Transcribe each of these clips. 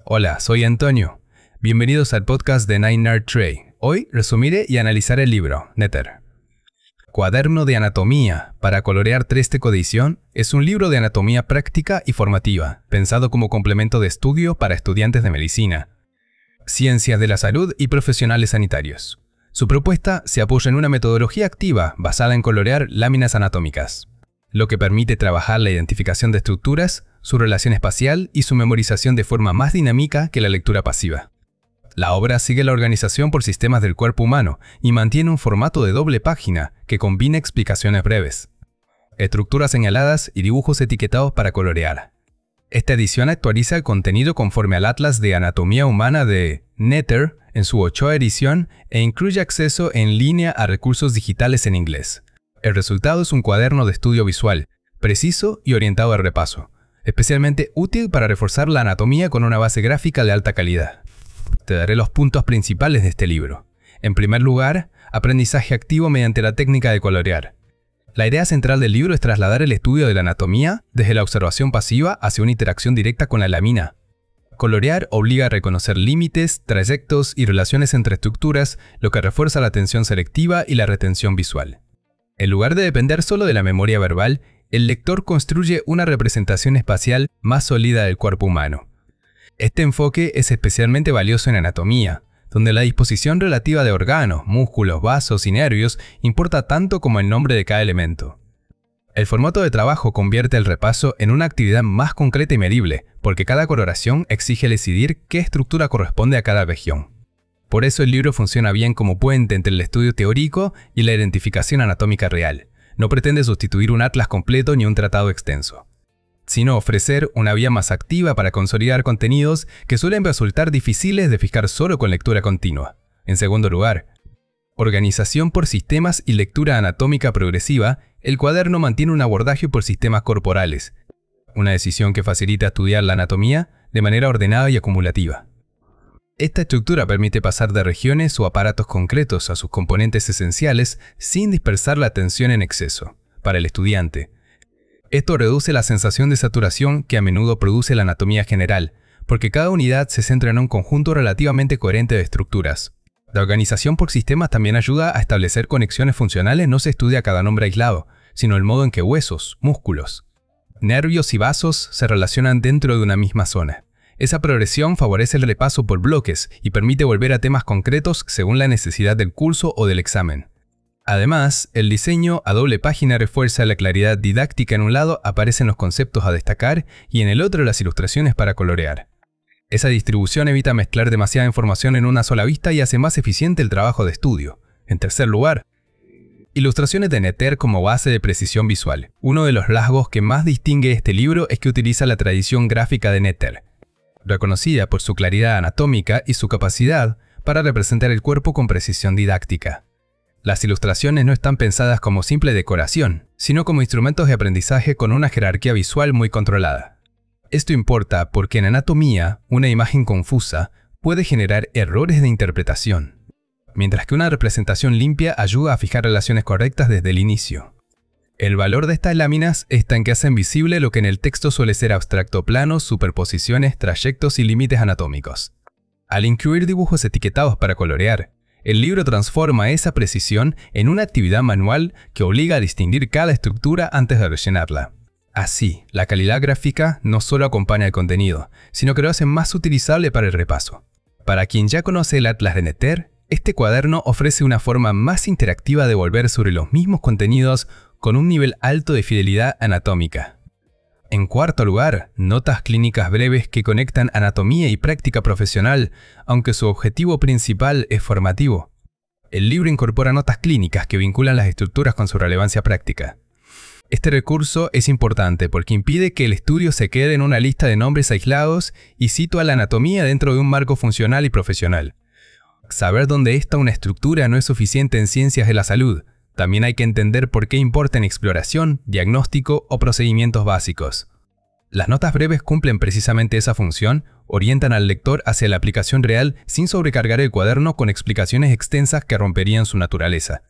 Hola, soy Antonio. Bienvenidos al podcast de Nine Nerd Tray. Hoy resumiré y analizaré el libro, Netter. Cuaderno de Anatomía para colorear 3 de edición es un libro de anatomía práctica y formativa, pensado como complemento de estudio para estudiantes de medicina, ciencias de la salud y profesionales sanitarios. Su propuesta se apoya en una metodología activa basada en colorear láminas anatómicas, lo que permite trabajar la identificación de estructuras, su relación espacial y su memorización de forma más dinámica que la lectura pasiva. La obra sigue la organización por sistemas del cuerpo humano y mantiene un formato de doble página que combina explicaciones breves, estructuras señaladas y dibujos etiquetados para colorear. Esta edición actualiza el contenido conforme al Atlas de Anatomía Humana de Netter en su 8ª edición e incluye acceso en línea a recursos digitales en inglés. El resultado es un cuaderno de estudio visual, preciso y orientado al repaso, especialmente útil para reforzar la anatomía con una base gráfica de alta calidad. Te daré los puntos principales de este libro. En primer lugar, aprendizaje activo mediante la técnica de colorear. La idea central del libro es trasladar el estudio de la anatomía desde la observación pasiva hacia una interacción directa con la lámina. Colorear obliga a reconocer límites, trayectos y relaciones entre estructuras, lo que refuerza la atención selectiva y la retención visual. En lugar de depender solo de la memoria verbal, el lector construye una representación espacial más sólida del cuerpo humano. Este enfoque es especialmente valioso en anatomía, donde la disposición relativa de órganos, músculos, vasos y nervios importa tanto como el nombre de cada elemento. El formato de trabajo convierte el repaso en una actividad más concreta y medible, porque cada coloración exige decidir qué estructura corresponde a cada región. Por eso el libro funciona bien como puente entre el estudio teórico y la identificación anatómica real. No pretende sustituir un atlas completo ni un tratado extenso, sino ofrecer una vía más activa para consolidar contenidos que suelen resultar difíciles de fijar solo con lectura continua. En segundo lugar, organización por sistemas y lectura anatómica progresiva. El cuaderno mantiene un abordaje por sistemas corporales, una decisión que facilita estudiar la anatomía de manera ordenada y acumulativa. Esta estructura permite pasar de regiones o aparatos concretos a sus componentes esenciales sin dispersar la atención en exceso. Para el estudiante, esto reduce la sensación de saturación que a menudo produce la anatomía general, porque cada unidad se centra en un conjunto relativamente coherente de estructuras. La organización por sistemas también ayuda a establecer conexiones funcionales. No se estudia cada nombre aislado, sino el modo en que huesos, músculos, nervios y vasos se relacionan dentro de una misma zona. Esa progresión favorece el repaso por bloques y permite volver a temas concretos según la necesidad del curso o del examen. Además, el diseño a doble página refuerza la claridad didáctica. En un lado aparecen los conceptos a destacar y en el otro las ilustraciones para colorear. Esa distribución evita mezclar demasiada información en una sola vista y hace más eficiente el trabajo de estudio. En tercer lugar, ilustraciones de Netter como base de precisión visual. Uno de los rasgos que más distingue este libro es que utiliza la tradición gráfica de Netter, reconocida por su claridad anatómica y su capacidad para representar el cuerpo con precisión didáctica. Las ilustraciones no están pensadas como simple decoración, sino como instrumentos de aprendizaje con una jerarquía visual muy controlada. Esto importa porque en anatomía, una imagen confusa puede generar errores de interpretación, mientras que una representación limpia ayuda a fijar relaciones correctas desde el inicio. El valor de estas láminas está en que hacen visible lo que en el texto suele ser abstracto: planos, superposiciones, trayectos y límites anatómicos. Al incluir dibujos etiquetados para colorear, el libro transforma esa precisión en una actividad manual que obliga a distinguir cada estructura antes de rellenarla. Así, la calidad gráfica no solo acompaña el contenido, sino que lo hace más utilizable para el repaso. Para quien ya conoce el Atlas de Netter, este cuaderno ofrece una forma más interactiva de volver sobre los mismos contenidos con un nivel alto de fidelidad anatómica. En cuarto lugar, notas clínicas breves que conectan anatomía y práctica profesional, aunque su objetivo principal es formativo. El libro incorpora notas clínicas que vinculan las estructuras con su relevancia práctica. Este recurso es importante porque impide que el estudio se quede en una lista de nombres aislados y sitúa la anatomía dentro de un marco funcional y profesional. Saber dónde está una estructura no es suficiente en ciencias de la salud. También hay que entender por qué importa en exploración, diagnóstico o procedimientos básicos. Las notas breves cumplen precisamente esa función, orientan al lector hacia la aplicación real sin sobrecargar el cuaderno con explicaciones extensas que romperían su naturaleza.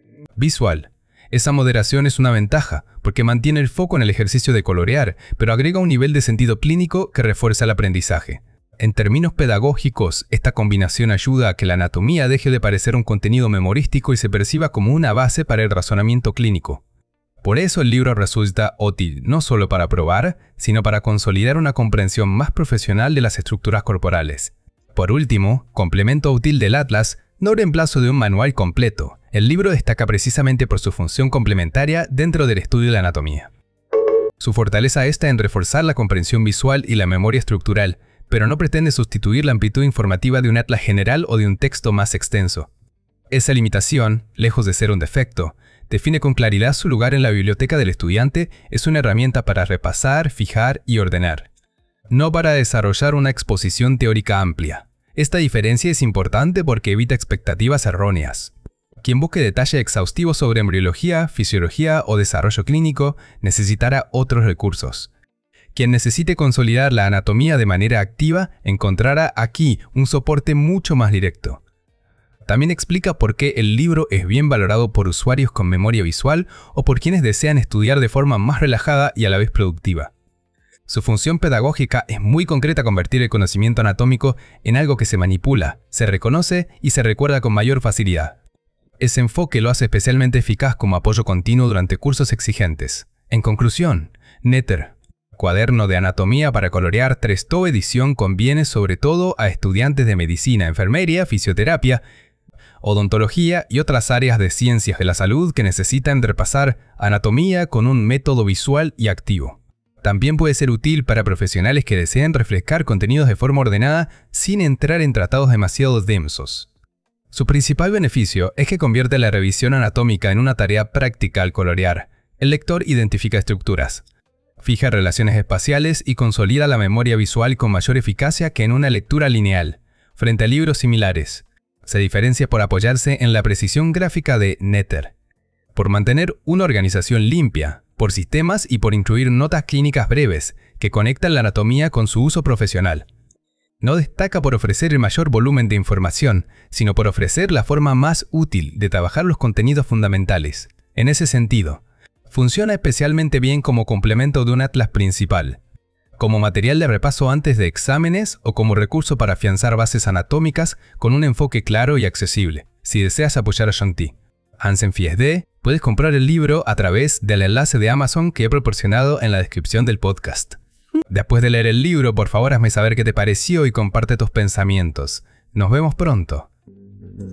Visual. Esa moderación es una ventaja, porque mantiene el foco en el ejercicio de colorear, pero agrega un nivel de sentido clínico que refuerza el aprendizaje. En términos pedagógicos, esta combinación ayuda a que la anatomía deje de parecer un contenido memorístico y se perciba como una base para el razonamiento clínico. Por eso el libro resulta útil no solo para probar, sino para consolidar una comprensión más profesional de las estructuras corporales. Por último, complemento útil del Atlas, no reemplazo de un manual completo. El libro destaca precisamente por su función complementaria dentro del estudio de anatomía. Su fortaleza está en reforzar la comprensión visual y la memoria estructural, pero no pretende sustituir la amplitud informativa de un atlas general o de un texto más extenso. Esa limitación, lejos de ser un defecto, define con claridad su lugar en la biblioteca del estudiante, es una herramienta para repasar, fijar y ordenar, no para desarrollar una exposición teórica amplia. Esta diferencia es importante porque evita expectativas erróneas. Quien busque detalle exhaustivo sobre embriología, fisiología o desarrollo clínico necesitará otros recursos. Quien necesite consolidar la anatomía de manera activa encontrará aquí un soporte mucho más directo. También explica por qué el libro es bien valorado por usuarios con memoria visual o por quienes desean estudiar de forma más relajada y a la vez productiva. Su función pedagógica es muy concreta: convertir el conocimiento anatómico en algo que se manipula, se reconoce y se recuerda con mayor facilidad. Ese enfoque lo hace especialmente eficaz como apoyo continuo durante cursos exigentes. En conclusión, Netter, Cuaderno de Anatomía para Colorear 3 edición conviene sobre todo a estudiantes de medicina, enfermería, fisioterapia, odontología y otras áreas de ciencias de la salud que necesitan repasar anatomía con un método visual y activo. También puede ser útil para profesionales que deseen refrescar contenidos de forma ordenada sin entrar en tratados demasiado densos. Su principal beneficio es que convierte la revisión anatómica en una tarea práctica al colorear. El lector identifica estructuras, fija relaciones espaciales y consolida la memoria visual con mayor eficacia que en una lectura lineal. Frente a libros similares, se diferencia por apoyarse en la precisión gráfica de Netter, por mantener una organización limpia, por sistemas y por incluir notas clínicas breves que conectan la anatomía con su uso profesional. No destaca por ofrecer el mayor volumen de información, sino por ofrecer la forma más útil de trabajar los contenidos fundamentales. En ese sentido, funciona especialmente bien como complemento de un atlas principal, como material de repaso antes de exámenes o como recurso para afianzar bases anatómicas con un enfoque claro y accesible. Si deseas apoyar a Shang-Ti Hansen FSD, puedes comprar el libro a través del enlace de Amazon que he proporcionado en la descripción del podcast. Después de leer el libro, por favor hazme saber qué te pareció y comparte tus pensamientos. Nos vemos pronto.